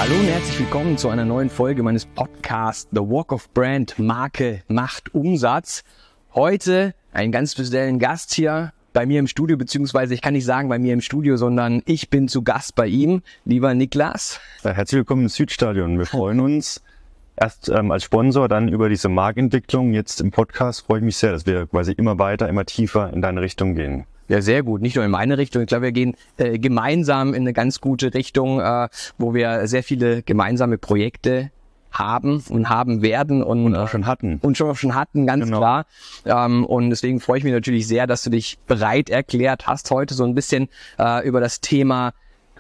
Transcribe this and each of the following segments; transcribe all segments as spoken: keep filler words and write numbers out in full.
Hallo und herzlich willkommen zu einer neuen Folge meines Podcasts The Walk of Brand, Marke macht Umsatz. Heute einen ganz speziellen Gast hier bei mir im Studio, beziehungsweise ich kann nicht sagen bei mir im Studio, sondern ich bin zu Gast bei ihm, lieber Niklas. Herzlich willkommen im Südstadion. Wir freuen uns erst ähm, als Sponsor, dann über diese Marktentwicklung. Jetzt im Podcast freue ich mich sehr, dass wir quasi immer weiter, immer tiefer in deine Richtung gehen. Ja, sehr gut. Nicht nur in meine Richtung. Ich glaube, wir gehen äh, gemeinsam in eine ganz gute Richtung, äh, wo wir sehr viele gemeinsame Projekte haben und haben werden und, und auch schon hatten. Und schon, schon hatten, ganz genau. klar. Ähm, und deswegen freue ich mich natürlich sehr, dass du dich bereit erklärt hast, heute so ein bisschen äh, über das Thema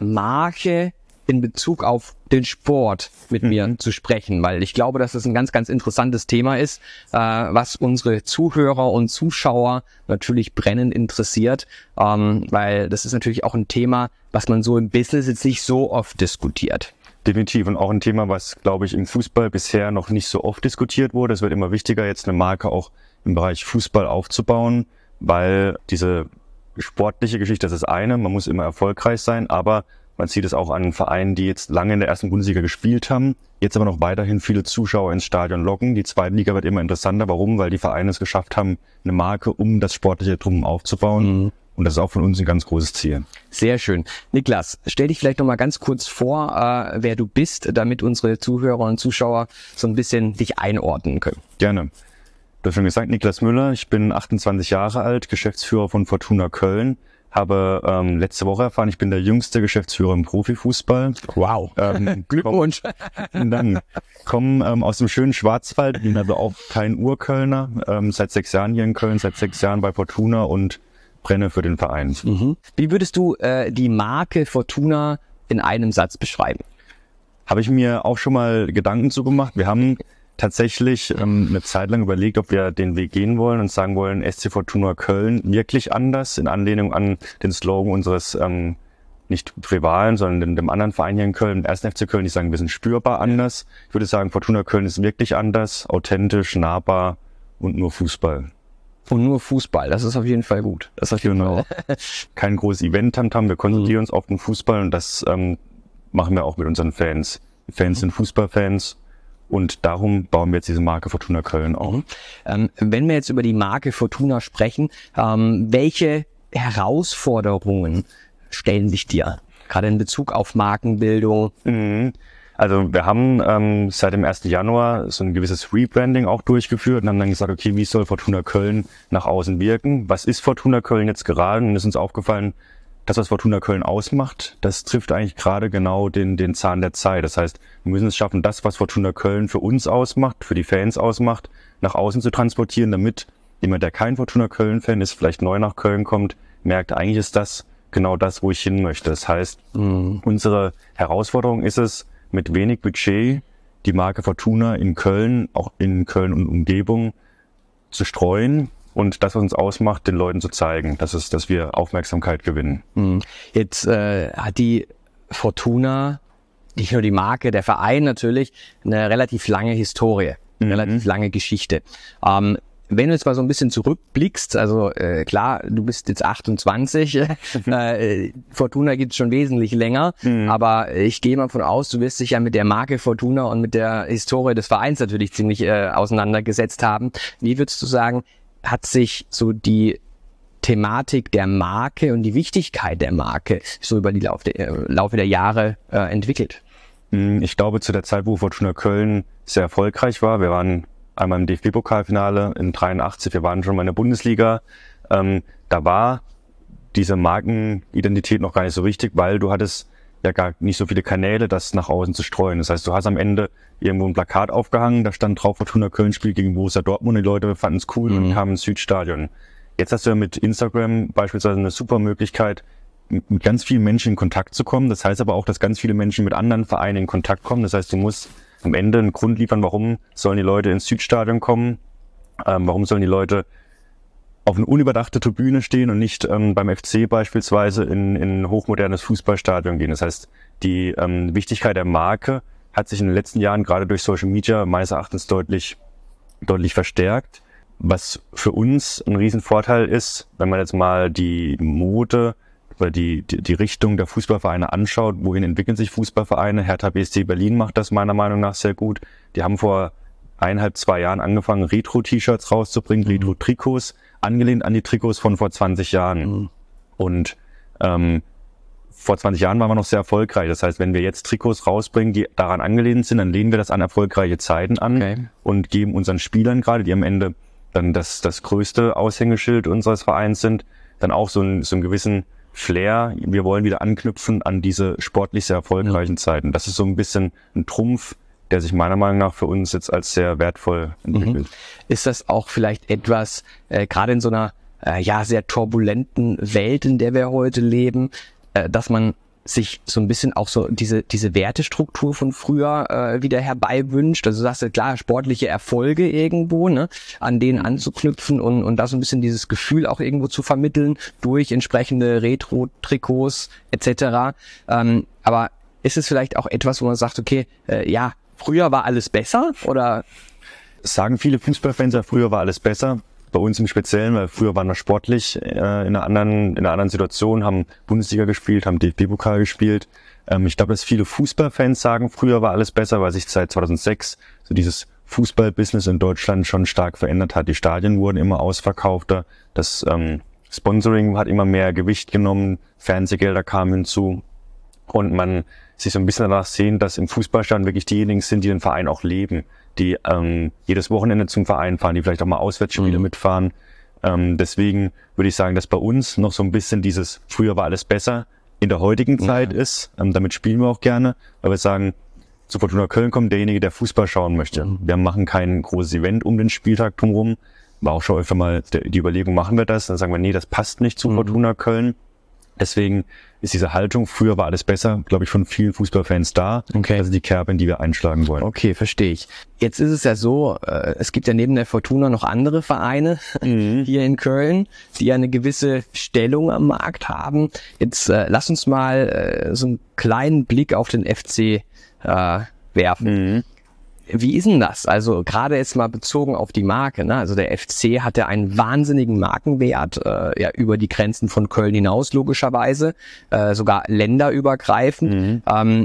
Marke in Bezug auf den Sport mit mhm. mir zu sprechen, weil ich glaube, dass das ein ganz, ganz interessantes Thema ist, äh, was unsere Zuhörer und Zuschauer natürlich brennend interessiert, ähm, weil das ist natürlich auch ein Thema, was man so im Business jetzt nicht so oft diskutiert. Definitiv und auch ein Thema, was, glaube ich, im Fußball bisher noch nicht so oft diskutiert wurde. Es wird immer wichtiger, jetzt eine Marke auch im Bereich Fußball aufzubauen, weil diese sportliche Geschichte, das ist eine, man muss immer erfolgreich sein, aber man sieht es auch an Vereinen, die jetzt lange in der ersten Bundesliga gespielt haben, jetzt aber noch weiterhin viele Zuschauer ins Stadion locken. Die zweite Liga wird immer interessanter. Warum? Weil die Vereine es geschafft haben, eine Marke um das sportliche Drum aufzubauen. Mhm. Und das ist auch von uns ein ganz großes Ziel. Sehr schön. Niklas, stell dich vielleicht noch mal ganz kurz vor, äh, wer du bist, damit unsere Zuhörer und Zuschauer so ein bisschen dich einordnen können. Gerne. Du hast schon gesagt, Niklas Müller. Ich bin achtundzwanzig Jahre alt, Geschäftsführer von Fortuna Köln. Habe ähm, letzte Woche erfahren, ich bin der jüngste Geschäftsführer im Profifußball. Wow. Ähm, Glückwunsch. Komm, dann komme ähm, aus dem schönen Schwarzwald, bin also auch kein Urkölner. Ähm, seit sechs Jahren hier in Köln, seit sechs Jahren bei Fortuna und brenne für den Verein. Mhm. Wie würdest du äh, die Marke Fortuna in einem Satz beschreiben? Habe ich mir auch schon mal Gedanken zu gemacht. Wir haben tatsächlich ähm, eine Zeit lang überlegt, ob wir den Weg gehen wollen und sagen wollen, S C Fortuna Köln wirklich anders, in Anlehnung an den Slogan unseres ähm, nicht Rivalen, sondern dem, dem anderen Verein hier in Köln, dem ersten F C Köln. Die sagen, wir sind spürbar anders. Ich würde sagen, Fortuna Köln ist wirklich anders, authentisch, nahbar und nur Fußball. Und nur Fußball, das ist auf jeden Fall gut. Das ist auf jeden genau. Fall. Kein großes Event-Tamtam, wir konzentrieren uns auf den Fußball und das ähm, machen wir auch mit unseren Fans. Die Fans sind Fußballfans. Und darum bauen wir jetzt diese Marke Fortuna Köln auf. Mhm. Ähm, wenn wir jetzt über die Marke Fortuna sprechen, ähm, welche Herausforderungen stellen sich dir? Gerade in Bezug auf Markenbildung. Mhm. Also wir haben ähm, seit dem ersten Januar so ein gewisses Rebranding auch durchgeführt und haben dann gesagt, okay, wie soll Fortuna Köln nach außen wirken? Was ist Fortuna Köln jetzt gerade? Und es ist uns aufgefallen, das, was Fortuna Köln ausmacht, das trifft eigentlich gerade genau den, den Zahn der Zeit. Das heißt, wir müssen es schaffen, das, was Fortuna Köln für uns ausmacht, für die Fans ausmacht, nach außen zu transportieren, damit jemand, der kein Fortuna Köln-Fan ist, vielleicht neu nach Köln kommt, merkt, eigentlich ist das genau das, wo ich hin möchte. Das heißt, mhm. unsere Herausforderung ist es, mit wenig Budget die Marke Fortuna in Köln, auch in Köln und Umgebung, zu streuen. Und das, was uns ausmacht, den Leuten zu zeigen, dass es, dass wir Aufmerksamkeit gewinnen. Jetzt äh, hat die Fortuna, nicht nur die Marke, der Verein natürlich, eine relativ lange Historie, eine mhm. relativ lange Geschichte. Ähm, wenn du jetzt mal so ein bisschen zurückblickst, also äh, klar, du bist jetzt achtundzwanzig, äh, Fortuna gibt's schon wesentlich länger, mhm. aber ich gehe mal von aus, du wirst dich ja mit der Marke Fortuna und mit der Historie des Vereins natürlich ziemlich äh, auseinandergesetzt haben. Wie würdest du sagen, hat sich so die Thematik der Marke und die Wichtigkeit der Marke so über die Lauf der, äh, Laufe der Jahre äh, entwickelt? Ich glaube, zu der Zeit, wo Fortuna Köln sehr erfolgreich war, wir waren einmal im D F B-Pokalfinale in dreiundachtzig, wir waren schon mal in der Bundesliga, ähm, da war diese Markenidentität noch gar nicht so wichtig, weil du hattest ja gar nicht so viele Kanäle, das nach außen zu streuen. Das heißt, du hast am Ende irgendwo ein Plakat aufgehangen, da stand drauf, Fortuna Köln spielt gegen Borussia Dortmund, die Leute fanden es cool mhm. und kamen ins Südstadion. Jetzt hast du ja mit Instagram beispielsweise eine super Möglichkeit, mit ganz vielen Menschen in Kontakt zu kommen. Das heißt aber auch, dass ganz viele Menschen mit anderen Vereinen in Kontakt kommen. Das heißt, du musst am Ende einen Grund liefern, warum sollen die Leute ins Südstadion kommen, ähm, warum sollen die Leute auf eine unüberdachte Tribüne stehen und nicht ähm, beim F C beispielsweise in in ein hochmodernes Fußballstadion gehen. Das heißt, die ähm, Wichtigkeit der Marke hat sich in den letzten Jahren gerade durch Social Media meines Erachtens deutlich deutlich verstärkt. Was für uns ein Riesenvorteil ist, wenn man jetzt mal die Mode oder die, die, die Richtung der Fußballvereine anschaut, wohin entwickeln sich Fußballvereine. Hertha B S C Berlin macht das meiner Meinung nach sehr gut. Die haben vor eineinhalb, zwei Jahren angefangen, Retro-T-Shirts rauszubringen, mhm. Retro-Trikots, angelehnt an die Trikots von vor zwanzig Jahren. Mhm. Und ähm, vor zwanzig Jahren waren wir noch sehr erfolgreich. Das heißt, wenn wir jetzt Trikots rausbringen, die daran angelehnt sind, dann lehnen wir das an erfolgreiche Zeiten an okay. und geben unseren Spielern gerade, die am Ende dann das, das größte Aushängeschild unseres Vereins sind, dann auch so einen, so einen gewissen Flair. Wir wollen wieder anknüpfen an diese sportlich sehr erfolgreichen ja. Zeiten. Das ist so ein bisschen ein Trumpf, der sich meiner Meinung nach für uns jetzt als sehr wertvoll entwickelt. Mhm. Ist das auch vielleicht etwas, äh, gerade in so einer äh, ja sehr turbulenten Welt, in der wir heute leben, äh, dass man sich so ein bisschen auch so diese diese Wertestruktur von früher äh, wieder herbeiwünscht? Also du sagst ja klar, sportliche Erfolge irgendwo, ne, an denen anzuknüpfen und und da so ein bisschen dieses Gefühl auch irgendwo zu vermitteln durch entsprechende Retro-Trikots et cetera. Ähm, aber ist es vielleicht auch etwas, wo man sagt, okay, äh, ja, früher war alles besser, oder? Sagen viele Fußballfans, ja, früher war alles besser. Bei uns im Speziellen, weil früher waren wir sportlich äh, in einer anderen in einer anderen Situation, haben Bundesliga gespielt, haben D F B-Pokal gespielt. Ähm, ich glaube, dass viele Fußballfans sagen, früher war alles besser, weil sich seit zweitausendsechs so dieses Fußballbusiness in Deutschland schon stark verändert hat. Die Stadien wurden immer ausverkaufter, das ähm, Sponsoring hat immer mehr Gewicht genommen, Fernsehgelder kamen hinzu und man sich so ein bisschen danach sehen, dass im Fußballstadion wirklich diejenigen sind, die den Verein auch leben, die ähm, jedes Wochenende zum Verein fahren, die vielleicht auch mal Auswärtsspiele mhm. mitfahren. Ähm, deswegen würde ich sagen, dass bei uns noch so ein bisschen dieses früher war alles besser in der heutigen mhm. Zeit ist. Ähm, damit spielen wir auch gerne, weil wir sagen, zu Fortuna Köln kommt derjenige, der Fußball schauen möchte. Mhm. Wir machen kein großes Event um den Spieltag drumherum. War auch schon öfter mal die Überlegung, machen wir das? Dann sagen wir, nee, das passt nicht zu mhm. Fortuna Köln. Deswegen ist diese Haltung, früher war alles besser, glaube ich, von vielen Fußballfans da. Okay. Das ist die Kerbe, in die wir einschlagen wollen. Okay, verstehe ich. Jetzt ist es ja so, äh, es gibt ja neben der Fortuna noch andere Vereine mhm. hier in Köln, die ja eine gewisse Stellung am Markt haben. Jetzt äh, lass uns mal äh, so einen kleinen Blick auf den F C äh, werfen. Mhm. Wie ist denn das? Also gerade jetzt mal bezogen auf die Marke, ne? Also der F C hat ja einen wahnsinnigen Markenwert, äh, ja über die Grenzen von Köln hinaus logischerweise, äh, sogar länderübergreifend. Mhm. Ähm,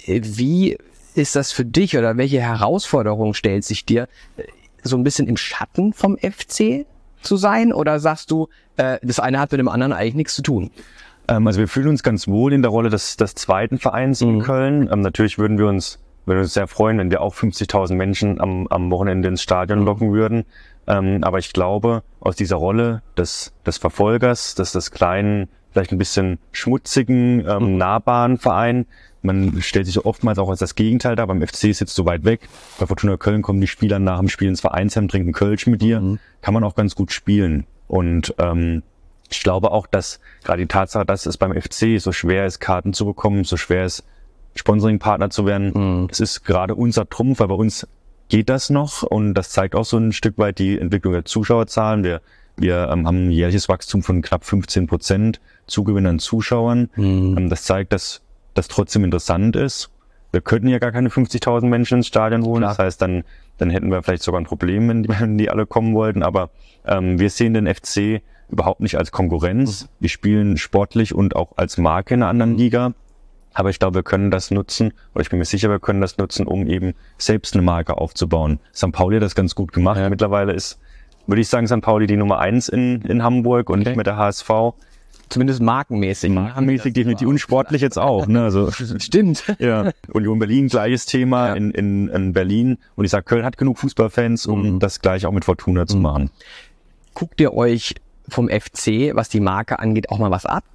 wie ist das für dich oder welche Herausforderung stellt sich dir, so ein bisschen im Schatten vom F C zu sein? Oder sagst du, äh, das eine hat mit dem anderen eigentlich nichts zu tun? Ähm, also wir fühlen uns ganz wohl in der Rolle des, des zweiten Vereins mhm. in Köln. Ähm, natürlich würden wir uns Wir würden uns sehr freuen, wenn wir auch fünfzigtausend Menschen am, am Wochenende ins Stadion locken würden. Ähm, aber ich glaube, aus dieser Rolle des, des Verfolgers, des, des kleinen, vielleicht ein bisschen schmutzigen, ähm, mhm. nahbaren Verein, man stellt sich oftmals auch als das Gegenteil dar. Beim F C ist jetzt so weit weg. Bei Fortuna Köln kommen die Spieler nach dem Spiel ins Vereinsheim, trinken Kölsch mit dir. Mhm. Kann man auch ganz gut spielen. Und ähm, ich glaube auch, dass gerade die Tatsache, dass es beim F C so schwer ist, Karten zu bekommen, so schwer ist, Sponsoring-Partner zu werden. Mhm. Das ist gerade unser Trumpf, weil bei uns geht das noch und das zeigt auch so ein Stück weit die Entwicklung der Zuschauerzahlen. Wir, wir ähm, haben ein jährliches Wachstum von knapp fünfzehn Prozent Zugewinn an Zuschauern. Mhm. Ähm, das zeigt, dass das trotzdem interessant ist. Wir könnten ja gar keine fünfzigtausend Menschen ins Stadion holen. Klar. Das heißt, dann, dann hätten wir vielleicht sogar ein Problem, wenn die, wenn die alle kommen wollten. Aber ähm, wir sehen den F C überhaupt nicht als Konkurrenz. Mhm. Wir spielen sportlich und auch als Marke in einer anderen mhm. Liga. Aber ich glaube, wir können das nutzen, oder ich bin mir sicher, wir können das nutzen, um eben selbst eine Marke aufzubauen. Sankt Pauli hat das ganz gut gemacht. Ja. Mittlerweile ist, würde ich sagen, Sankt Pauli die Nummer eins in, in Hamburg und okay. nicht mit der H S V. Zumindest markenmäßig. Markenmäßig definitiv und sportlich jetzt auch. Ne? Also, stimmt. Ja. Union Berlin, gleiches Thema ja. in, in, in Berlin. Und ich sage, Köln hat genug Fußballfans, um mhm. das gleich auch mit Fortuna mhm. zu machen. Guckt ihr euch vom F C, was die Marke angeht, auch mal was ab?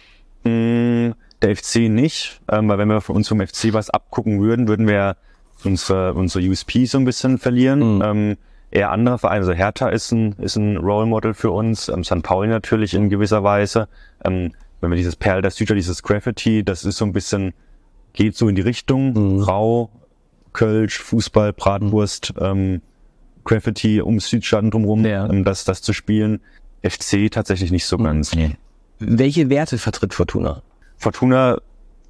Mhm. Der F C nicht, ähm, weil wenn wir von uns vom F C was abgucken würden, würden wir unsere, unsere U S P so ein bisschen verlieren. Mhm. Ähm, eher andere Vereine, also Hertha ist ein, ist ein Role Model für uns, ähm, Sankt Pauli natürlich in gewisser Weise. Ähm, wenn wir dieses Perl der Süder, dieses Graffiti, das ist so ein bisschen, geht so in die Richtung, mhm. Rau, Kölsch, Fußball, Bratwurst, mhm. ähm, Graffiti ums Südstadion drumherum, ja. ähm, das, das zu spielen. F C tatsächlich nicht so mhm. ganz. Nee. Welche Werte vertritt Fortuna? Fortuna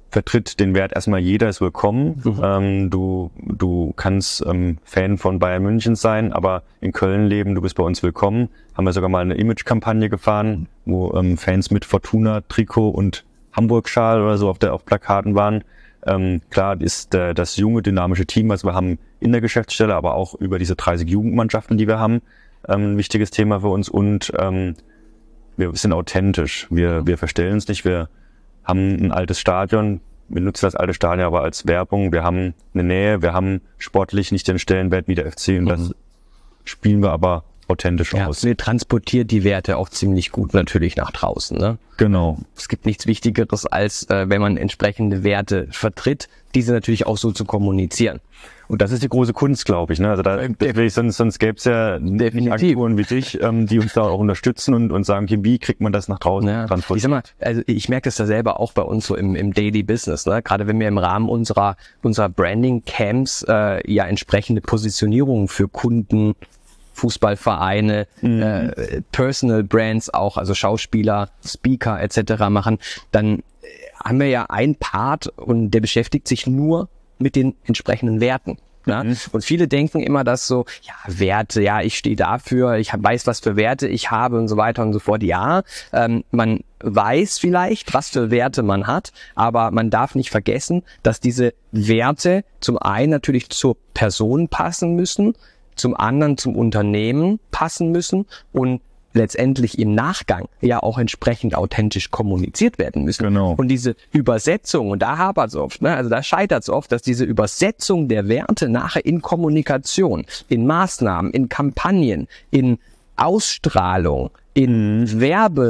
vertritt den Wert erstmal jeder ist willkommen. Mhm. Ähm, du, du kannst ähm, Fan von Bayern München sein, aber in Köln leben, du bist bei uns willkommen. Haben wir sogar mal eine Image-Kampagne gefahren, wo ähm, Fans mit Fortuna-Trikot und Hamburg-Schal oder so auf der auf Plakaten waren. Ähm, klar ist äh, das junge, dynamische Team, also wir haben in der Geschäftsstelle, aber auch über diese dreißig Jugendmannschaften, die wir haben, ähm, ein wichtiges Thema für uns und ähm, wir sind authentisch. Wir, wir verstellen uns nicht, wir haben ein altes Stadion, wir nutzen das alte Stadion aber als Werbung, wir haben eine Nähe, wir haben sportlich nicht den Stellenwert wie der F C und mhm. das spielen wir aber authentisch ja, aus. Wir transportieren die Werte auch ziemlich gut natürlich nach draußen. Ne? Genau. Es gibt nichts Wichtigeres, als äh, wenn man entsprechende Werte vertritt, diese natürlich auch so zu kommunizieren. Und das ist die große Kunst, glaube ich. Ne? Also da, deswegen, sonst, sonst gäbe es ja definitiv Agenturen wie dich, ähm, die uns da auch unterstützen und, und sagen, okay, wie kriegt man das nach draußen ja. transportiert? Ich sag mal, also ich merke das da selber auch bei uns so im, im Daily Business. Ne? Gerade wenn wir im Rahmen unserer unserer Branding Camps äh, ja entsprechende Positionierungen für Kunden, Fußballvereine, mhm. äh, Personal Brands auch, also Schauspieler, Speaker et cetera machen, dann haben wir ja einen Part und der beschäftigt sich nur mit den entsprechenden Werten. Ja? Mhm. Und viele denken immer, dass so, ja, Werte, ja, ich stehe dafür, ich weiß, was für Werte ich habe und so weiter und so fort. Ja, ähm, man weiß vielleicht, was für Werte man hat, aber man darf nicht vergessen, dass diese Werte zum einen natürlich zur Person passen müssen, zum anderen zum Unternehmen passen müssen und letztendlich im Nachgang ja auch entsprechend authentisch kommuniziert werden müssen. Genau. Und diese Übersetzung, und da hapert es oft, ne? Also da scheitert es oft, dass diese Übersetzung der Werte nachher in Kommunikation, in Maßnahmen, in Kampagnen, in Ausstrahlung, in mhm.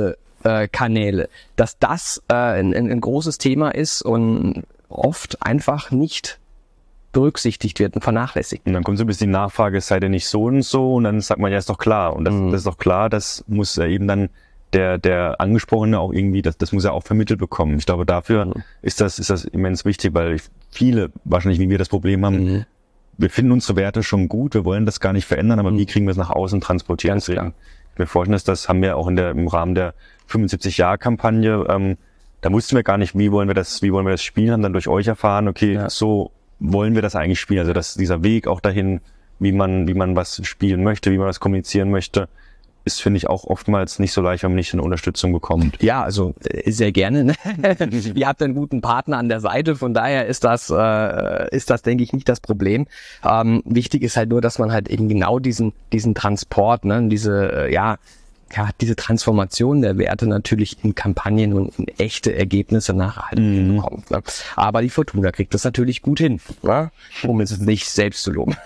Werbekanäle, dass das äh, ein, ein großes Thema ist und oft einfach nicht berücksichtigt wird und vernachlässigt. Und dann kommt so ein bisschen die Nachfrage, sei denn nicht so und so, und dann sagt man, ja, ist doch klar. Und das, mhm. das ist doch klar, das muss eben dann der der Angesprochene auch irgendwie, das, das muss er auch vermittelt bekommen. Ich glaube, dafür mhm. ist das ist das immens wichtig, weil viele wahrscheinlich, wie wir das Problem haben, mhm. wir finden unsere Werte schon gut, wir wollen das gar nicht verändern, aber mhm. wie kriegen wir es nach außen transportiert? Ganz klar. Ich mir vorstellen, dass das haben wir auch in der im Rahmen der fünfundsiebzig-Jahr-Kampagne, ähm, da wussten wir gar nicht, wie wollen wir das, wie wollen wir das spielen, haben dann durch euch erfahren, okay, ja. so wollen wir das eigentlich spielen? Also dass dieser Weg auch dahin, wie man wie man was spielen möchte, wie man das kommunizieren möchte, ist, finde ich, auch oftmals nicht so leicht, wenn man nicht eine Unterstützung bekommt. Ja, also äh, sehr gerne. Ne? Ihr habt einen guten Partner an der Seite, von daher ist das, äh, ist das, denke ich, nicht das Problem. Ähm, wichtig ist halt nur, dass man halt eben genau diesen diesen Transport, ne, diese äh, ja ja, diese Transformation der Werte natürlich in Kampagnen und in echte Ergebnisse nachhaltig mhm. bekommt. Ne? Aber die Fortuna kriegt das natürlich gut hin, ne? Um es nicht selbst zu loben.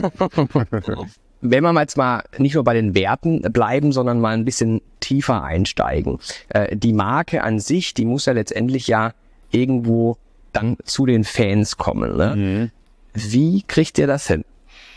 Wenn wir jetzt mal nicht nur bei den Werten bleiben, sondern mal ein bisschen tiefer einsteigen. Äh, die Marke an sich, die muss ja letztendlich ja irgendwo dann zu den Fans kommen. Ne? Mhm. Wie kriegt ihr das hin?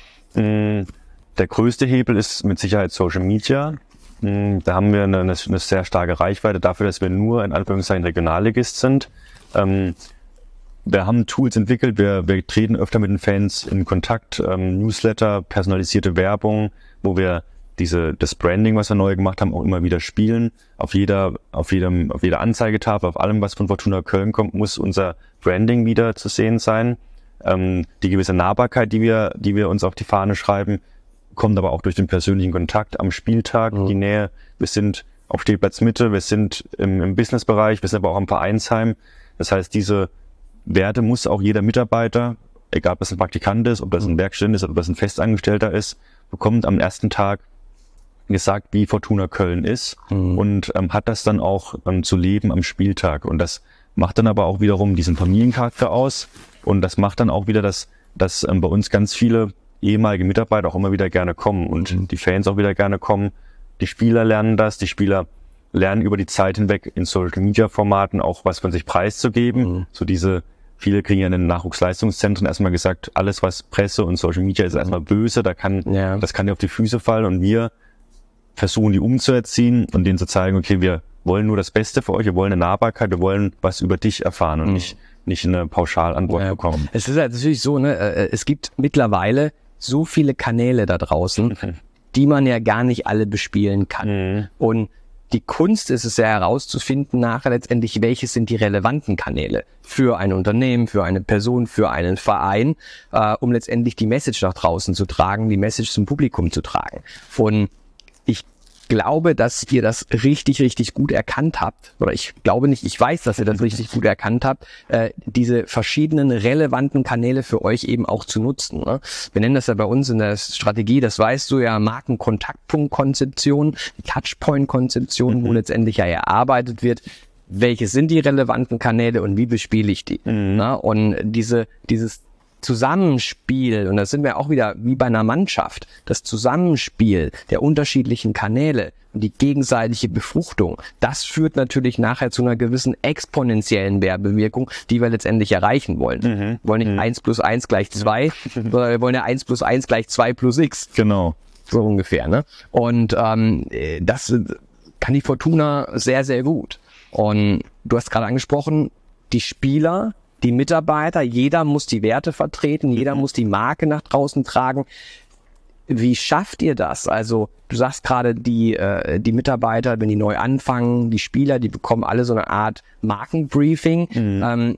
Der größte Hebel ist mit Sicherheit Social Media. Da haben wir eine, eine sehr starke Reichweite dafür, dass wir nur in Anführungszeichen Regionalligist sind. Ähm, wir haben Tools entwickelt, wir, wir treten öfter mit den Fans in Kontakt, ähm, Newsletter, personalisierte Werbung, wo wir diese das Branding, was wir neu gemacht haben, auch immer wieder spielen. Auf jeder auf jedem auf jeder Anzeigetafel, auf allem, was von Fortuna Köln kommt, muss unser Branding wieder zu sehen sein. Ähm, die gewisse Nahbarkeit, die wir die wir uns auf die Fahne schreiben, kommt aber auch durch den persönlichen Kontakt am Spieltag, mhm. die Nähe. Wir sind auf Stehplatz Mitte, wir sind im, im Businessbereich, wir sind aber auch am Vereinsheim. Das heißt, diese Werte muss auch jeder Mitarbeiter, egal ob das ein Praktikant ist, ob das ein Werkstudent ist, ob das ein Festangestellter ist, bekommt am ersten Tag gesagt, wie Fortuna Köln ist mhm. und ähm, hat das dann auch ähm, zu leben am Spieltag. Und das macht dann aber auch wiederum diesen Familiencharakter aus und das macht dann auch wieder, dass, dass ähm, bei uns ganz viele ehemalige Mitarbeiter auch immer wieder gerne kommen und mhm. die Fans auch wieder gerne kommen. Die Spieler lernen das, die Spieler lernen über die Zeit hinweg in Social-Media-Formaten auch was von sich preiszugeben. Mhm. So diese, viele kriegen ja in den Nachwuchsleistungszentren erstmal gesagt, alles was Presse und Social Media ist mhm. erstmal böse, da kann, ja. das kann dir auf die Füße fallen und wir versuchen die umzuerziehen und denen zu zeigen, okay, wir wollen nur das Beste für euch, wir wollen eine Nahbarkeit, wir wollen was über dich erfahren und mhm. nicht, nicht eine Pauschalantwort ja. bekommen. Es ist halt natürlich so, ne, es gibt mittlerweile so viele Kanäle da draußen, mhm. die man ja gar nicht alle bespielen kann. Mhm. Und die Kunst ist es ja herauszufinden nachher letztendlich, welche sind die relevanten Kanäle für ein Unternehmen, für eine Person, für einen Verein, äh, um letztendlich die Message nach draußen zu tragen, die Message zum Publikum zu tragen. Und ich glaube, dass ihr das richtig, richtig gut erkannt habt, oder ich glaube nicht, ich weiß, dass ihr das richtig gut erkannt habt, äh, diese verschiedenen relevanten Kanäle für euch eben auch zu nutzen. Ne? Wir nennen das ja bei uns in der Strategie, das weißt du ja, Markenkontaktpunktkonzeption, Touchpoint-Konzeption, mhm. wo letztendlich ja erarbeitet wird, welche sind die relevanten Kanäle und wie bespiele ich die. Mhm. Ne? Und diese, dieses Zusammenspiel, und da sind wir auch wieder wie bei einer Mannschaft, das Zusammenspiel der unterschiedlichen Kanäle und die gegenseitige Befruchtung, das führt natürlich nachher zu einer gewissen exponentiellen Werbewirkung, die wir letztendlich erreichen wollen. Mhm. Wir wollen nicht mhm. eins plus eins gleich zwei, sondern wir wollen ja eins plus eins gleich zwei plus x. Genau. So ungefähr, ne? Und ähm, das kann die Fortuna sehr, sehr gut. Und du hast gerade angesprochen, die Spieler, die Mitarbeiter, jeder muss die Werte vertreten, jeder mhm. muss die Marke nach draußen tragen. Wie schafft ihr das? Also du sagst gerade, die äh, die Mitarbeiter, wenn die neu anfangen, die Spieler, die bekommen alle so eine Art Markenbriefing. Mhm. Ähm,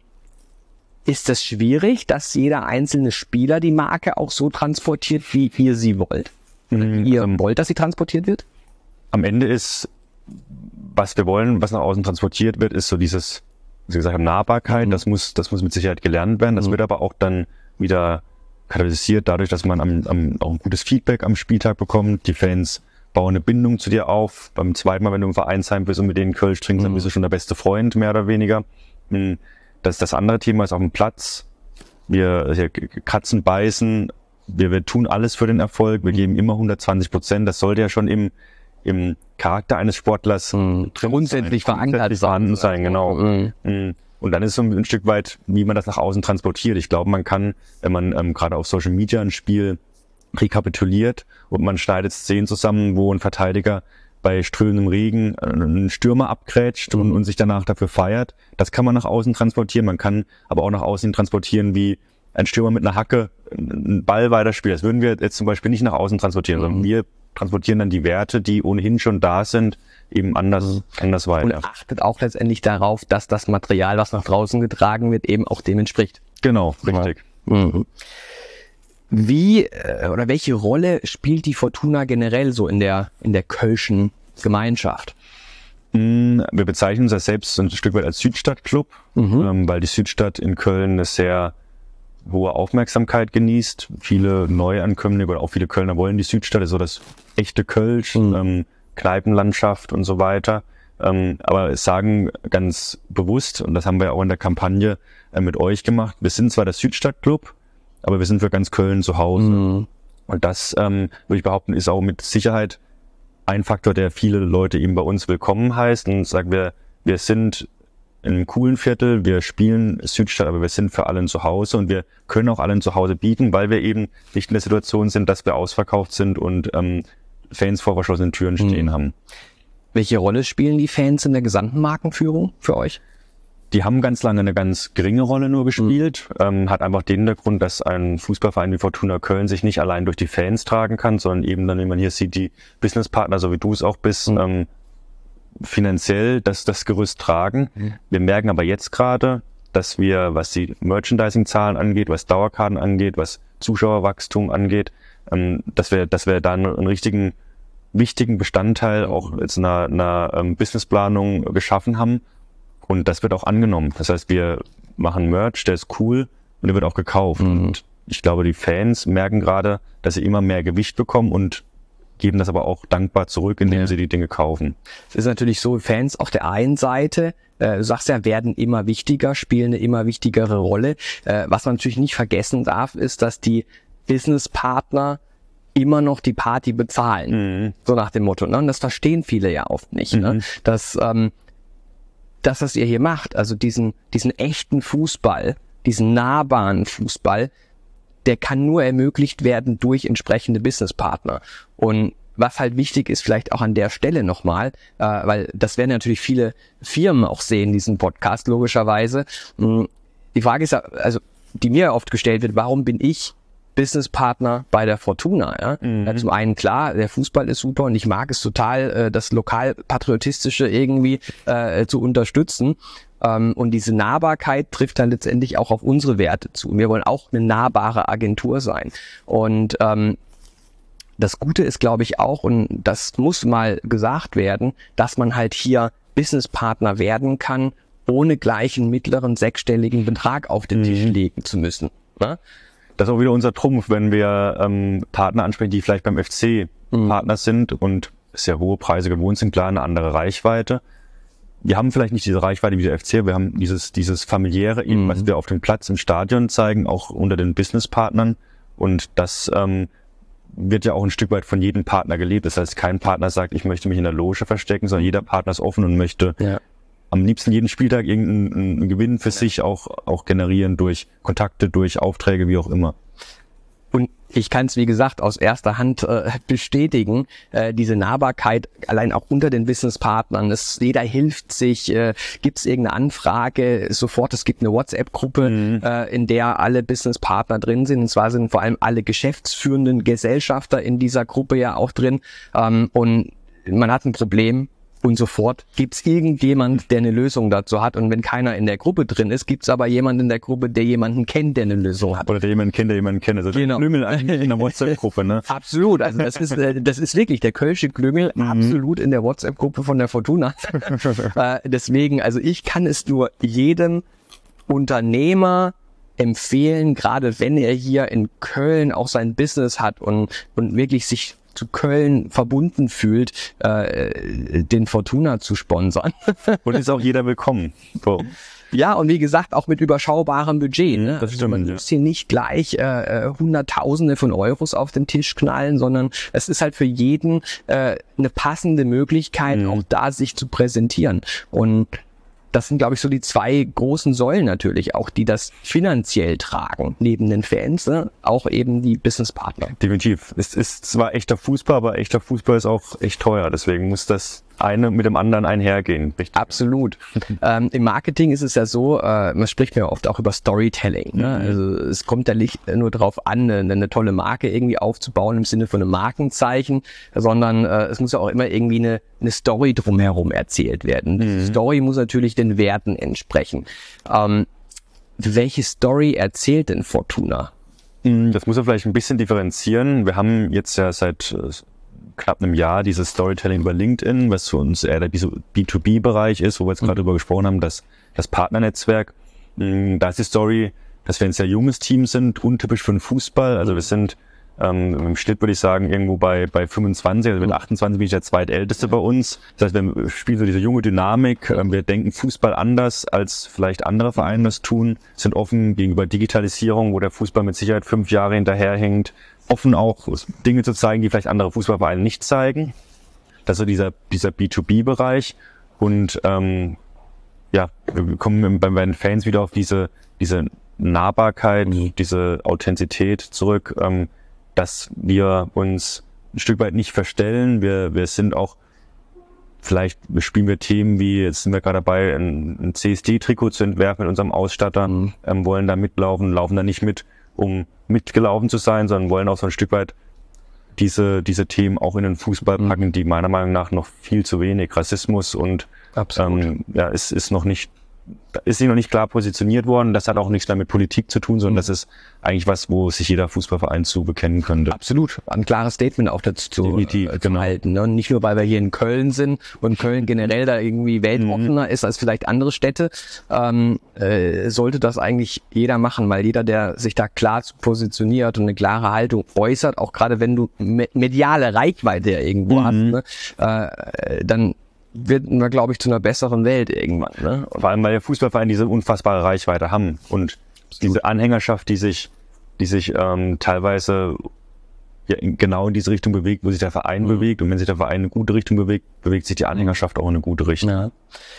ist das schwierig, dass jeder einzelne Spieler die Marke auch so transportiert, wie ihr sie wollt? Mhm. Ihr also, wollt, dass sie transportiert wird? Am Ende ist, was wir wollen, was nach außen transportiert wird, ist so dieses, wie gesagt haben, Nahbarkeit, mhm. das muss, das muss mit Sicherheit gelernt werden. Das mhm. wird aber auch dann wieder katalysiert dadurch, dass man am, am, auch ein gutes Feedback am Spieltag bekommt. Die Fans bauen eine Bindung zu dir auf. Beim zweiten Mal, wenn du im Vereinsheim bist und mit denen Kölsch trinkst, mhm. dann bist du schon der beste Freund, mehr oder weniger. Das, das andere Thema ist auf dem Platz. Wir hier, kratzen, beißen. Wir, wir tun alles für den Erfolg. Wir geben immer hundertzwanzig Prozent. Das sollte ja schon im, im Charakter eines Sportlers mhm. grundsätzlich verankert vorhanden sein, genau. Mhm. Und dann ist so ein Stück weit, wie man das nach außen transportiert. Ich glaube, man kann, wenn man ähm, gerade auf Social Media ein Spiel rekapituliert und man schneidet Szenen zusammen, wo ein Verteidiger bei strömendem Regen einen Stürmer abgrätscht mhm. und, und sich danach dafür feiert, das kann man nach außen transportieren. Man kann aber auch nach außen transportieren, wie ein Stürmer mit einer Hacke einen Ball weiterspielt. Das würden wir jetzt zum Beispiel nicht nach außen transportieren, mhm. sondern wir transportieren dann die Werte, die ohnehin schon da sind, eben anders, anders weiter. Und achtet auch letztendlich darauf, dass das Material, was nach draußen getragen wird, eben auch dem entspricht. Genau, richtig. Mhm. Wie oder welche Rolle spielt die Fortuna generell so in der in der kölschen Gemeinschaft? Wir bezeichnen uns ja selbst ein Stück weit als Südstadtclub, mhm. weil die Südstadt in Köln eine sehr hohe Aufmerksamkeit genießt. Viele Neuankömmlinge oder auch viele Kölner wollen die Südstadt, ist so das echte Kölsch, mhm. ähm, Kneipenlandschaft und so weiter. Ähm, aber es sagen ganz bewusst, und das haben wir auch in der Kampagne äh, mit euch gemacht, wir sind zwar der Südstadtclub, aber wir sind für ganz Köln zu Hause. Mhm. Und das, ähm, würde ich behaupten, ist auch mit Sicherheit ein Faktor, der viele Leute eben bei uns willkommen heißt. Und sagen wir, wir sind in einem coolen Viertel, wir spielen Südstadt, aber wir sind für allen zu Hause und wir können auch allen zu Hause bieten, weil wir eben nicht in der Situation sind, dass wir ausverkauft sind und ähm, Fans vor verschlossenen Türen stehen mhm. haben. Welche Rolle spielen die Fans in der gesamten Markenführung für euch? Die haben ganz lange eine ganz geringe Rolle nur gespielt. Mhm. Ähm, hat einfach den Hintergrund, dass ein Fußballverein wie Fortuna Köln sich nicht allein durch die Fans tragen kann, sondern eben dann, wie man hier sieht, die Businesspartner, so wie du es auch bist, mhm. ähm, finanziell das, das Gerüst tragen. Mhm. Wir merken aber jetzt gerade, dass wir, was die Merchandising-Zahlen angeht, was Dauerkarten angeht, was Zuschauerwachstum angeht, ähm, dass wir, dass wir da einen, einen richtigen, wichtigen Bestandteil auch jetzt einer, einer ähm, Businessplanung geschaffen haben. Und das wird auch angenommen. Das heißt, wir machen Merch, der ist cool und der wird auch gekauft. Mhm. Und ich glaube, die Fans merken gerade, dass sie immer mehr Gewicht bekommen und geben das aber auch dankbar zurück, indem ja. sie die Dinge kaufen. Es ist natürlich so, Fans auf der einen Seite, äh, du sagst ja, werden immer wichtiger, spielen eine immer wichtigere Rolle. Äh, was man natürlich nicht vergessen darf, ist, dass die Businesspartner immer noch die Party bezahlen. Mhm. So nach dem Motto. Ne? Und das verstehen viele ja oft nicht. Mhm. Ne? Dass ähm, das, was ihr hier macht, also diesen diesen echten Fußball, diesen nahbaren Fußball, der kann nur ermöglicht werden durch entsprechende Businesspartner. Und was halt wichtig ist, vielleicht auch an der Stelle nochmal, äh, weil das werden natürlich viele Firmen auch sehen, diesen Podcast, logischerweise. Die Frage ist ja, also die mir oft gestellt wird, warum bin ich Businesspartner bei der Fortuna. Ja? Mhm. Ja, zum einen klar, der Fußball ist super und ich mag es total, äh, das Lokalpatriotistische irgendwie äh, zu unterstützen. Ähm, und diese Nahbarkeit trifft dann letztendlich auch auf unsere Werte zu. Wir wollen auch eine nahbare Agentur sein. Und ähm, das Gute ist, glaube ich, auch, und das muss mal gesagt werden, dass man halt hier Businesspartner werden kann, ohne gleich einen mittleren sechsstelligen Betrag auf den Tisch legen zu müssen. Ne? Das ist auch wieder unser Trumpf, wenn wir ähm, Partner ansprechen, die vielleicht beim F C mhm. Partner sind und sehr hohe Preise gewohnt sind, klar, eine andere Reichweite. Wir haben vielleicht nicht diese Reichweite wie der F C, wir haben dieses dieses familiäre, eben, mhm. was wir auf dem Platz im Stadion zeigen, auch unter den Businesspartnern. Und das ähm, wird ja auch ein Stück weit von jedem Partner gelebt. Das heißt, kein Partner sagt, ich möchte mich in der Loge verstecken, sondern jeder Partner ist offen und möchte ja. am liebsten jeden Spieltag irgendeinen Gewinn für ja. sich auch auch generieren durch Kontakte, durch Aufträge, wie auch immer. Und ich kann es, wie gesagt, aus erster Hand äh, bestätigen, äh, diese Nahbarkeit allein auch unter den Businesspartnern. Es, jeder hilft sich, äh, gibt es irgendeine Anfrage, sofort, es gibt eine WhatsApp-Gruppe, mhm. äh, in der alle Businesspartner drin sind. Und zwar sind vor allem alle geschäftsführenden Gesellschafter in dieser Gruppe ja auch drin. Ähm, und man hat ein Problem. Und sofort gibt's irgendjemand, der eine Lösung dazu hat. Und wenn keiner in der Gruppe drin ist, gibt's aber jemanden in der Gruppe, der jemanden kennt, der eine Lösung hat. Oder der jemanden kennt, der jemanden kennt. Also genau. Der Klüngel eigentlich in der WhatsApp-Gruppe, ne? Absolut. Also das ist das ist wirklich der Kölsche Klüngel, mhm. absolut in der WhatsApp-Gruppe von der Fortuna. äh, deswegen, also ich kann es nur jedem Unternehmer empfehlen, gerade wenn er hier in Köln auch sein Business hat und und wirklich sich zu Köln verbunden fühlt, äh, den Fortuna zu sponsern. Und ist auch jeder willkommen. So. Ja, und wie gesagt, auch mit überschaubarem Budget. Ne? Das stimmt, man ja. muss hier nicht gleich äh, Hunderttausende von Euros auf den Tisch knallen, sondern es ist halt für jeden äh, eine passende Möglichkeit, mhm. auch da sich zu präsentieren. Und das sind, glaube ich, so die zwei großen Säulen natürlich auch, die das finanziell tragen, neben den Fans, ne? Auch eben die Businesspartner. Definitiv. Es ist zwar echter Fußball, aber echter Fußball ist auch echt teuer. Deswegen muss das eine mit dem anderen einhergehen. Richtig. Absolut. ähm, Im Marketing ist es ja so, äh, man spricht ja oft auch über Storytelling. Ne? Mhm. Also es kommt da nicht nur drauf an, eine, eine tolle Marke irgendwie aufzubauen im Sinne von einem Markenzeichen, sondern äh, es muss ja auch immer irgendwie eine, eine Story drumherum erzählt werden. Mhm. Die Story muss natürlich den Werten entsprechen. Ähm, welche Story erzählt denn Fortuna? Das muss man vielleicht ein bisschen differenzieren. Wir haben jetzt ja seit äh, knapp einem Jahr dieses Storytelling über LinkedIn, was für uns eher der B zwei B-Bereich ist, wo wir jetzt gerade mhm. drüber gesprochen haben, das, das Partnernetzwerk. Da ist die Story, dass wir ein sehr junges Team sind, untypisch für den Fußball. Also wir sind ähm, im Schnitt, würde ich sagen, irgendwo bei bei fünfundzwanzig, also mit achtundzwanzig bin ich der zweitälteste bei uns. Das heißt, wir spielen so diese junge Dynamik. Ähm, wir denken Fußball anders, als vielleicht andere Vereine das tun, sind offen gegenüber Digitalisierung, wo der Fußball mit Sicherheit fünf Jahre hinterherhängt. Offen auch, Dinge zu zeigen, die vielleicht andere Fußballvereine nicht zeigen. Das ist so dieser, dieser B zwei B-Bereich. Und ähm, ja, wir kommen bei den Fans wieder auf diese, diese Nahbarkeit, mhm. diese Authentizität zurück, ähm, dass wir uns ein Stück weit nicht verstellen. Wir, wir sind auch, vielleicht spielen wir Themen wie, jetzt sind wir gerade dabei, ein, ein C S D-Trikot zu entwerfen mit unserem Ausstatter, mhm. ähm, wollen da mitlaufen, laufen da nicht mit, um mitgelaufen zu sein, sondern wollen auch so ein Stück weit diese diese Themen auch in den Fußball packen, mhm. die meiner Meinung nach noch viel zu wenig Rassismus und ähm, ja, ist ist noch nicht ist sie noch nicht klar positioniert worden. Das hat auch nichts mehr mit Politik zu tun, sondern mhm. das ist eigentlich was, wo sich jeder Fußballverein zu bekennen könnte. Absolut. Ein klares Statement auch dazu zu, äh, zu genau. halten. Ne? Nicht nur, weil wir hier in Köln sind und Köln generell da irgendwie weltoffener mhm. ist als vielleicht andere Städte, ähm, äh, sollte das eigentlich jeder machen, weil jeder, der sich da klar positioniert und eine klare Haltung äußert, auch gerade wenn du me- mediale Reichweite ja irgendwo mhm. hast, ne? äh, dann wird wir, glaube ich, zu einer besseren Welt irgendwann. Ne? Vor allem, weil der Fußballvereine diese unfassbare Reichweite haben und diese Anhängerschaft, die sich, die sich ähm, teilweise ja, in, genau in diese Richtung bewegt, wo sich der Verein mhm. bewegt. Und wenn sich der Verein in eine gute Richtung bewegt, bewegt sich die Anhängerschaft auch in eine gute Richtung. Ja.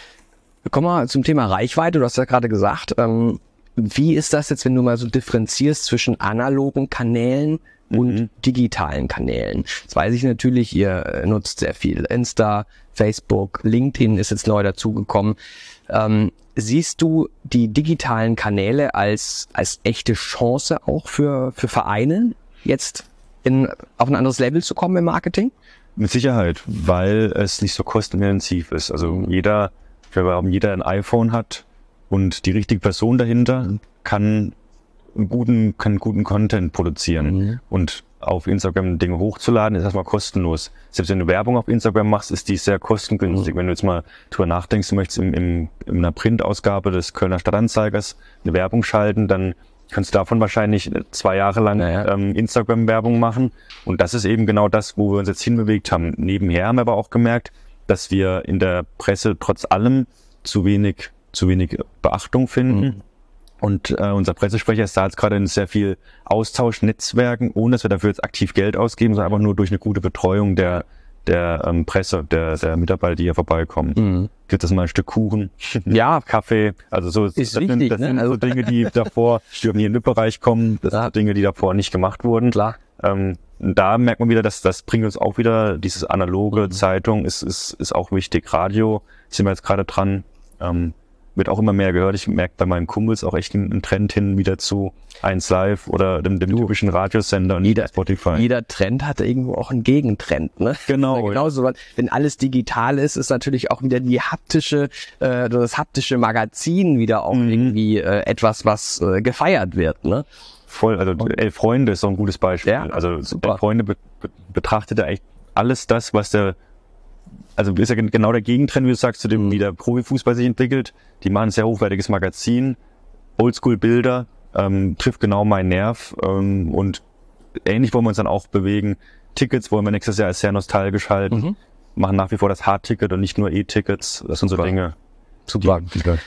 Kommen wir zum Thema Reichweite. Du hast ja gerade gesagt, ähm, wie ist das jetzt, wenn du mal so differenzierst zwischen analogen Kanälen und Mhm. digitalen Kanälen. Das weiß ich natürlich, ihr nutzt sehr viel Insta, Facebook, LinkedIn ist jetzt neu dazugekommen. Ähm, siehst du die digitalen Kanäle als, als echte Chance auch für, für Vereine, jetzt in, auf ein anderes Level zu kommen im Marketing? Mit Sicherheit, weil es nicht so kostenintensiv ist. Also jeder, wir haben jeder ein iPhone hat und die richtige Person dahinter kann einen guten, kann guten Content produzieren. Mhm. Und auf Instagram Dinge hochzuladen, ist erstmal kostenlos. Selbst wenn du Werbung auf Instagram machst, ist die sehr kostengünstig. Mhm. Wenn du jetzt mal drüber nachdenkst, du möchtest im, im, in einer Printausgabe des Kölner Stadtanzeigers eine Werbung schalten, dann kannst du davon wahrscheinlich zwei Jahre lang Naja. ähm, Instagram-Werbung machen. Und das ist eben genau das, wo wir uns jetzt hinbewegt haben. Nebenher haben wir aber auch gemerkt, dass wir in der Presse trotz allem zu wenig, zu wenig Beachtung finden. Mhm. Und äh, unser Pressesprecher ist da jetzt gerade in sehr viel Austausch, Netzwerken, ohne dass wir dafür jetzt aktiv Geld ausgeben, sondern einfach nur durch eine gute Betreuung der der ähm, Presse, der der Mitarbeiter, die hier vorbeikommen. Mhm. Gibt es mal ein Stück Kuchen, Ja, Kaffee, also so Ist das sind, wichtig, das ne? sind Also- so Dinge, die davor, die hier in den Bereich kommen, das Ja. sind Dinge, die davor nicht gemacht wurden. klar. Ähm, da merkt man wieder, dass das bringt uns auch wieder, dieses analoge Mhm. Zeitung ist, ist, ist auch wichtig. Radio sind wir jetzt gerade dran, ähm, wird auch immer mehr gehört. Ich merke bei meinen Kumpels auch echt einen, einen Trend hin wieder zu eins Live oder dem, dem typischen Radiosender und Jeder- Spotify. Jeder Trend hat irgendwo auch einen Gegentrend, ne? Genau, Ja, genauso, weil wenn alles digital ist, ist natürlich auch wieder die haptische, äh, das haptische Magazin wieder auch Mhm. irgendwie äh, etwas, was äh, gefeiert wird, ne? Voll, also Elf Freunde ist so ein gutes Beispiel. Ja, also super. Elf Freunde be be betrachtet ja echt alles das, was der, also ist ja gen- genau der Gegentrend, wie du sagst, zu dem, Mhm. wie der Profifußball sich entwickelt. Die machen ein sehr hochwertiges Magazin, Oldschool-Bilder, ähm, trifft genau meinen Nerv ähm, und ähnlich wollen wir uns dann auch bewegen. Tickets wollen wir nächstes Jahr als sehr nostalgisch halten, Mhm. machen nach wie vor das Hardticket und nicht nur E-Tickets. Das sind so Super. Dinge. Super. Die, die,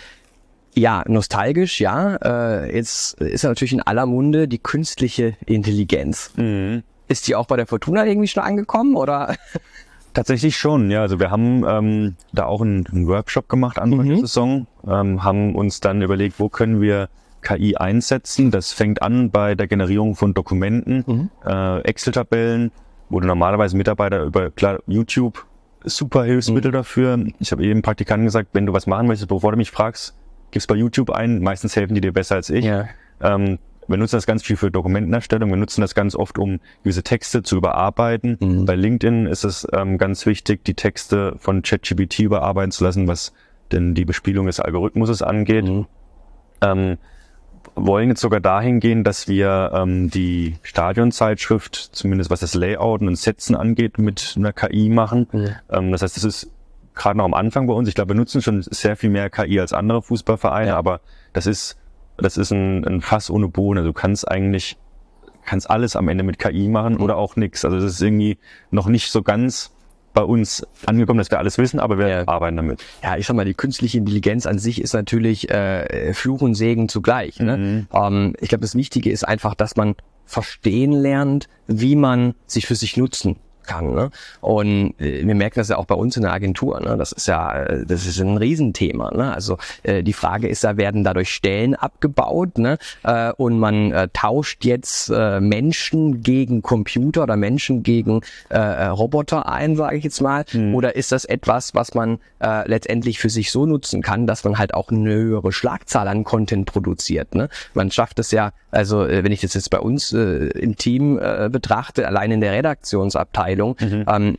Ja, nostalgisch, ja. Äh, jetzt ist ja natürlich in aller Munde die künstliche Intelligenz. Mhm. Ist die auch bei der Fortuna irgendwie schon angekommen, oder? Tatsächlich schon, ja. Also wir haben ähm, da auch einen, einen Workshop gemacht Anfang Mhm. der Saison, ähm, haben uns dann überlegt, wo können wir K I einsetzen. Das fängt an bei der Generierung von Dokumenten, Mhm. äh, Excel-Tabellen, wo du normalerweise Mitarbeiter über klar, YouTube super Hilfsmittel Mhm. dafür. Ich habe eben Praktikanten gesagt, wenn du was machen möchtest, bevor du mich fragst, gib's bei YouTube ein. Meistens helfen die dir besser als ich. Ja. Ähm, wir nutzen das ganz viel für Dokumentenerstellung. Wir nutzen das ganz oft, um gewisse Texte zu überarbeiten. Mhm. Bei LinkedIn ist es ähm, ganz wichtig, die Texte von ChatGPT überarbeiten zu lassen, was denn die Bespielung des Algorithmuses angeht. Mhm. Ähm, wollen jetzt sogar dahin gehen, dass wir ähm, die Stadionzeitschrift, zumindest was das Layouten und Setzen angeht, mit einer K I machen. Mhm. Ähm, das heißt, das ist gerade noch am Anfang bei uns. Ich glaube, wir nutzen schon sehr viel mehr K I als andere Fußballvereine, Ja. aber das ist das ist ein, ein Fass ohne Boden. Also du kannst eigentlich kannst alles am Ende mit K I machen oder auch nix. Also das ist irgendwie noch nicht so ganz bei uns angekommen, dass wir alles wissen, aber wir Ja. arbeiten damit. Ja, ich sag mal, die künstliche Intelligenz an sich ist natürlich äh, Fluch und Segen zugleich. Ne? Mhm. Ähm, ich glaube, das Wichtige ist einfach, dass man verstehen lernt, wie man sich für sich nutzen kann. Ne? Und äh, wir merken das ja auch bei uns in der Agentur. Ne? Das ist ja, äh, das ist ein Riesenthema. Ne? Also äh, die Frage ist, da werden dadurch Stellen abgebaut, ne? äh, und man äh, tauscht jetzt äh, Menschen gegen Computer oder Menschen gegen äh, äh, Roboter ein, sage ich jetzt mal. Mhm. Oder ist das etwas, was man äh, letztendlich für sich so nutzen kann, dass man halt auch eine höhere Schlagzahl an Content produziert? Ne? Man schafft es ja, also äh, wenn ich das jetzt bei uns äh, im Team äh, betrachte, allein in der Redaktionsabteilung, Mhm. ähm,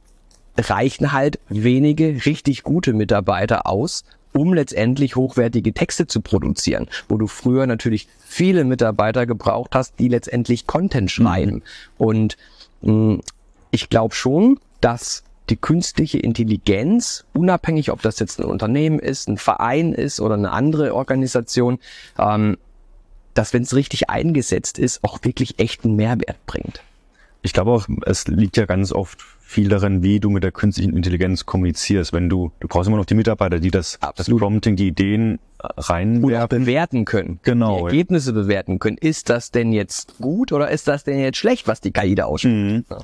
reichen halt wenige richtig gute Mitarbeiter aus, um letztendlich hochwertige Texte zu produzieren, wo du früher natürlich viele Mitarbeiter gebraucht hast, die letztendlich Content schreiben. Und mh, ich glaube schon, dass die künstliche Intelligenz, unabhängig ob das jetzt ein Unternehmen ist, ein Verein ist oder eine andere Organisation, ähm, dass wenn es richtig eingesetzt ist, auch wirklich echten Mehrwert bringt. Ich glaube auch, es liegt ja ganz oft viel darin, wie du mit der künstlichen Intelligenz kommunizierst. Wenn du, du brauchst immer noch die Mitarbeiter, die das, das Absolut. Prompting, die Ideen äh, Oder auch reinwerfen. bewerten können. Genau, Die ja. Ergebnisse bewerten können. Ist das denn jetzt gut oder ist das denn jetzt schlecht, was die K I da ausspricht? Mhm. Ja.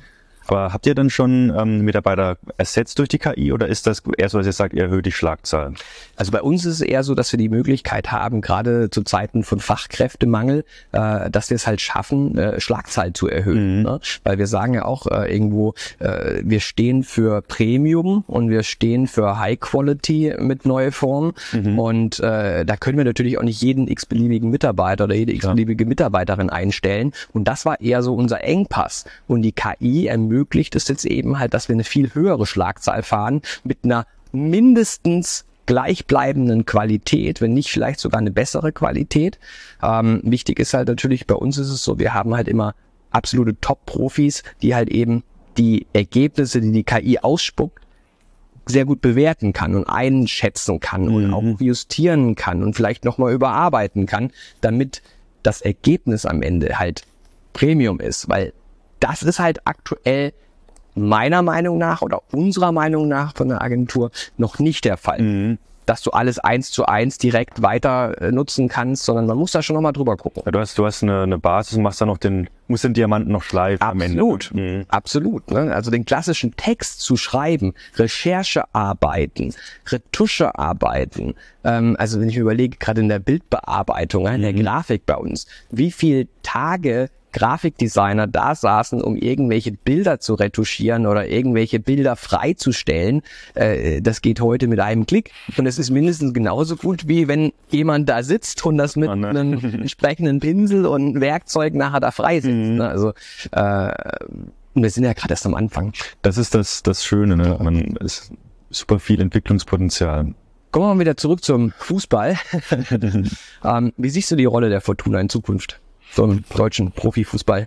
Aber habt ihr dann schon ähm, Mitarbeiter ersetzt durch die K I oder ist das eher so, dass ihr sagt, ihr erhöht die Schlagzahlen? Also bei uns ist es eher so, dass wir die Möglichkeit haben, gerade zu Zeiten von Fachkräftemangel, äh, dass wir es halt schaffen, äh, Schlagzahl zu erhöhen. Mhm. Ne? Weil wir sagen ja auch äh, irgendwo, äh, wir stehen für Premium und wir stehen für High Quality mit neue Formen. Mhm. Und äh, da können wir natürlich auch nicht jeden x-beliebigen Mitarbeiter oder jede x-beliebige ja. Mitarbeiterin einstellen. Und das war eher so unser Engpass. Und die K I ermöglicht ermöglicht es jetzt eben halt, dass wir eine viel höhere Schlagzahl fahren mit einer mindestens gleichbleibenden Qualität, wenn nicht vielleicht sogar eine bessere Qualität. Ähm, wichtig ist halt natürlich, bei uns ist es so, wir haben halt immer absolute Top-Profis, die halt eben die Ergebnisse, die die K I ausspuckt, sehr gut bewerten kann und einschätzen kann mhm. und auch justieren kann und vielleicht nochmal überarbeiten kann, damit das Ergebnis am Ende halt Premium ist, weil das ist halt aktuell meiner Meinung nach oder unserer Meinung nach von der Agentur noch nicht der Fall. Mhm. Dass du alles eins zu eins direkt weiter äh, nutzen kannst, sondern man muss da schon nochmal drüber gucken. Ja, du hast, du hast eine, eine Basis und machst dann noch den, musst den Diamanten noch schleifen am Ende. Absolut, mhm. absolut. Ne? Also den klassischen Text zu schreiben, Recherchearbeiten, Retuschearbeiten. Ähm, also wenn ich mir überlege, gerade in der Bildbearbeitung, in der mhm. Grafik bei uns, wie viele Tage Grafikdesigner da saßen, um irgendwelche Bilder zu retuschieren oder irgendwelche Bilder freizustellen. Äh, das geht heute mit einem Klick. Und es ist mindestens genauso gut, wie wenn jemand da sitzt und das mit oh, ne. einem entsprechenden Pinsel und Werkzeug nachher da freisetzt. Mhm. Ne? Also äh, wir sind ja gerade erst am Anfang. Das ist das, das Schöne. Ne? Man ist super viel Entwicklungspotenzial. Kommen wir mal wieder zurück zum Fußball. ähm, wie siehst du die Rolle der Fortuna in Zukunft? So im deutschen Profifußball?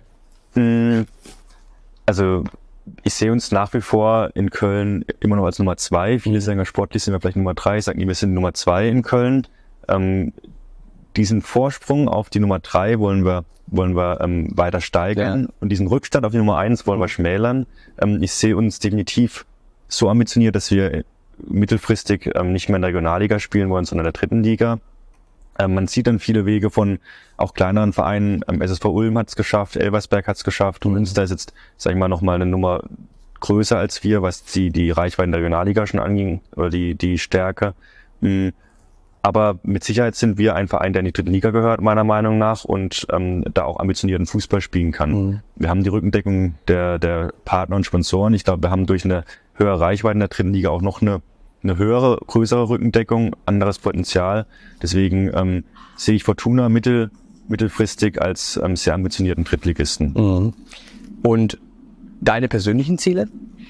Also ich sehe uns nach wie vor in Köln immer noch als Nummer zwei. Viele sagen, sportlich sind wir vielleicht Nummer drei. Ich sage, wir sind Nummer zwei in Köln. Ähm, diesen Vorsprung auf die Nummer drei wollen wir wollen wir ähm, weiter steigern. Ja. Und diesen Rückstand auf die Nummer eins wollen wir schmälern. Ähm, ich sehe uns definitiv so ambitioniert, dass wir mittelfristig ähm, nicht mehr in der Regionalliga spielen wollen, sondern in der dritten Liga. Man sieht dann viele Wege von auch kleineren Vereinen. S S V Ulm hat es geschafft, Elversberg hat es geschafft. Und Münster ist jetzt, sag ich mal, nochmal eine Nummer größer als wir, was die, die Reichweite der Regionalliga schon anging, oder die, die Stärke. Aber mit Sicherheit sind wir ein Verein, der in die dritte Liga gehört, meiner Meinung nach, und ähm, da auch ambitionierten Fußball spielen kann. Mhm. Wir haben die Rückendeckung der, der Partner und Sponsoren. Ich glaube, wir haben durch eine höhere Reichweite in der dritten Liga auch noch eine eine höhere, größere Rückendeckung, anderes Potenzial. Deswegen ähm, sehe ich Fortuna mittel, mittelfristig als ähm, sehr ambitionierten Drittligisten. Mhm. Und deine persönlichen Ziele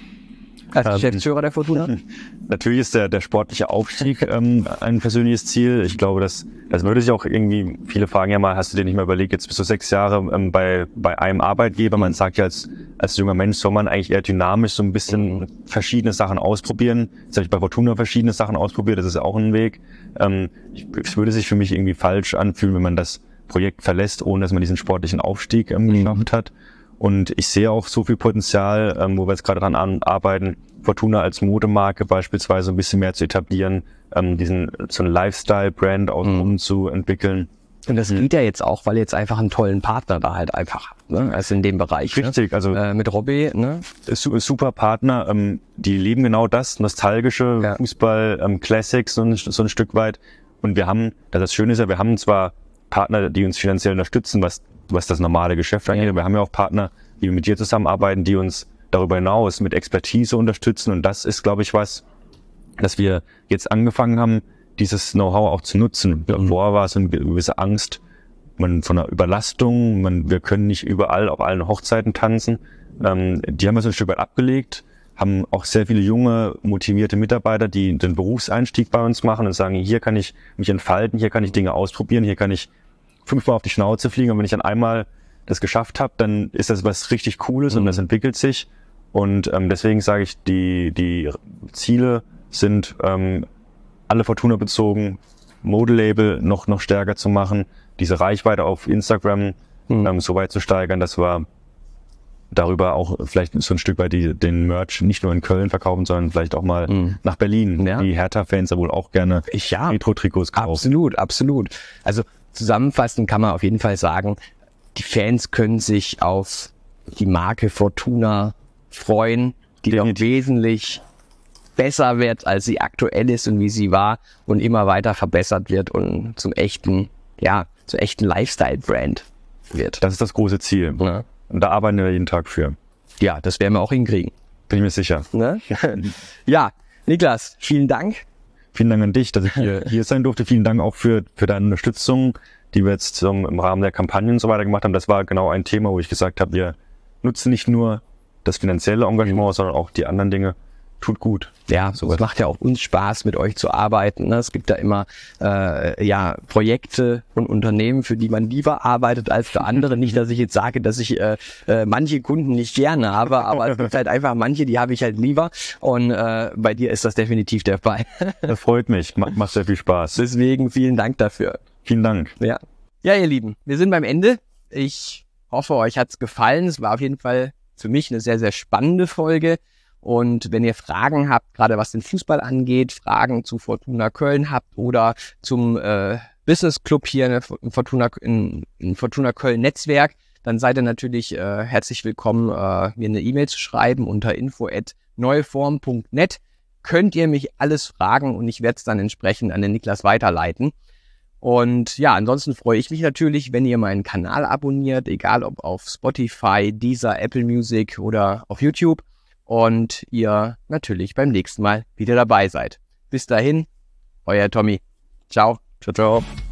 als ähm, Geschäftsführer der Fortuna? Natürlich ist der, der sportliche Aufstieg ähm, ein persönliches Ziel. Ich glaube, dass das würde sich auch irgendwie, viele fragen ja mal, hast du dir nicht mal überlegt, jetzt bist du sechs Jahre ähm, bei bei einem Arbeitgeber. Man sagt ja, als als junger Mensch soll man eigentlich eher dynamisch so ein bisschen mhm. verschiedene Sachen ausprobieren. Jetzt habe ich bei Fortuna verschiedene Sachen ausprobiert, das ist auch ein Weg. Ähm, ich, es würde sich für mich irgendwie falsch anfühlen, wenn man das Projekt verlässt, ohne dass man diesen sportlichen Aufstieg ähm, geschafft hat. Und ich sehe auch so viel Potenzial, ähm, wo wir jetzt gerade dran arbeiten, Fortuna als Modemarke beispielsweise ein bisschen mehr zu etablieren, ähm, diesen so einen Lifestyle-Brand auch mhm. umzuentwickeln. Und das geht ja jetzt auch, weil ihr jetzt einfach einen tollen Partner da halt einfach habt, ne? Also in dem Bereich. Richtig, ne? also äh, mit Robby, ne? Super Partner, ähm, die leben genau das, nostalgische ja. Fußball, ähm, Classics so ein, so ein Stück weit. Und wir haben, das Schöne ist ja, wir haben zwar Partner, die uns finanziell unterstützen, was was das normale Geschäft angeht. Ja. Wir haben ja auch Partner, die mit dir zusammenarbeiten, die uns darüber hinaus mit Expertise unterstützen. Und das ist, glaube ich, was, dass wir jetzt angefangen haben, dieses Know-how auch zu nutzen. Davor mhm. war es eine gewisse Angst, man von einer Überlastung, man, wir können nicht überall auf allen Hochzeiten tanzen. Ähm, die haben wir so ein Stück weit abgelegt, haben auch sehr viele junge, motivierte Mitarbeiter, die den Berufseinstieg bei uns machen und sagen, hier kann ich mich entfalten, hier kann ich Dinge ausprobieren, hier kann ich fünfmal auf die Schnauze fliegen, und wenn ich dann einmal das geschafft habe, dann ist das was richtig Cooles mhm. und das entwickelt sich. Und ähm, deswegen sage ich, die die Ziele sind ähm, alle Fortuna bezogen, Modelabel noch noch stärker zu machen, diese Reichweite auf Instagram mhm. ähm, so weit zu steigern, dass wir darüber auch vielleicht so ein Stück weit die, den Merch nicht nur in Köln verkaufen, sondern vielleicht auch mal mhm. nach Berlin. Ja. Die Hertha-Fans ja wohl auch gerne ja, Retro-Trikots kaufen. Absolut, absolut. Also zusammenfassend kann man auf jeden Fall sagen, die Fans können sich auf die Marke Fortuna freuen, die doch wesentlich besser wird, als sie aktuell ist und wie sie war und immer weiter verbessert wird und zum echten, ja, zur echten Lifestyle-Brand wird. Das ist das große Ziel. Ja. Und da arbeiten wir jeden Tag für. Ja, das werden wir auch hinkriegen. Bin ich mir sicher. Ne? Ja, Niklas, vielen Dank. Vielen Dank an dich, dass ich hier, hier sein durfte. Vielen Dank auch für, für deine Unterstützung, die wir jetzt um, im Rahmen der Kampagnen und so weiter gemacht haben. Das war genau ein Thema, wo ich gesagt habe, wir nutzen nicht nur das finanzielle Engagement, sondern auch die anderen Dinge. Tut gut. Ja, so es macht ja auch uns Spaß, mit euch zu arbeiten. Ne? Es gibt da immer äh, ja Projekte und Unternehmen, für die man lieber arbeitet als für andere. Nicht, dass ich jetzt sage, dass ich äh, äh, manche Kunden nicht gerne habe, aber es gibt halt einfach manche, die habe ich halt lieber. Und äh, bei dir ist das definitiv der Fall. Das freut mich. Macht, macht sehr viel Spaß. Deswegen vielen Dank dafür. Vielen Dank. Ja. Ja, ihr Lieben, wir sind beim Ende. Ich hoffe, euch hat's gefallen. Es war auf jeden Fall für mich eine sehr, sehr spannende Folge. Und wenn ihr Fragen habt, gerade was den Fußball angeht, Fragen zu Fortuna Köln habt oder zum äh, Business Club hier in Fortuna, in, in Fortuna Köln Netzwerk, dann seid ihr natürlich äh, herzlich willkommen, äh, mir eine E-Mail zu schreiben unter info at neueform punkt net. Könnt ihr mich alles fragen und ich werde es dann entsprechend an den Niklas weiterleiten. Und ja, ansonsten freue ich mich natürlich, wenn ihr meinen Kanal abonniert, egal ob auf Spotify, Deezer, Apple Music oder auf YouTube. Und ihr natürlich beim nächsten Mal wieder dabei seid. Bis dahin, euer Tommy. Ciao. Ciao, ciao.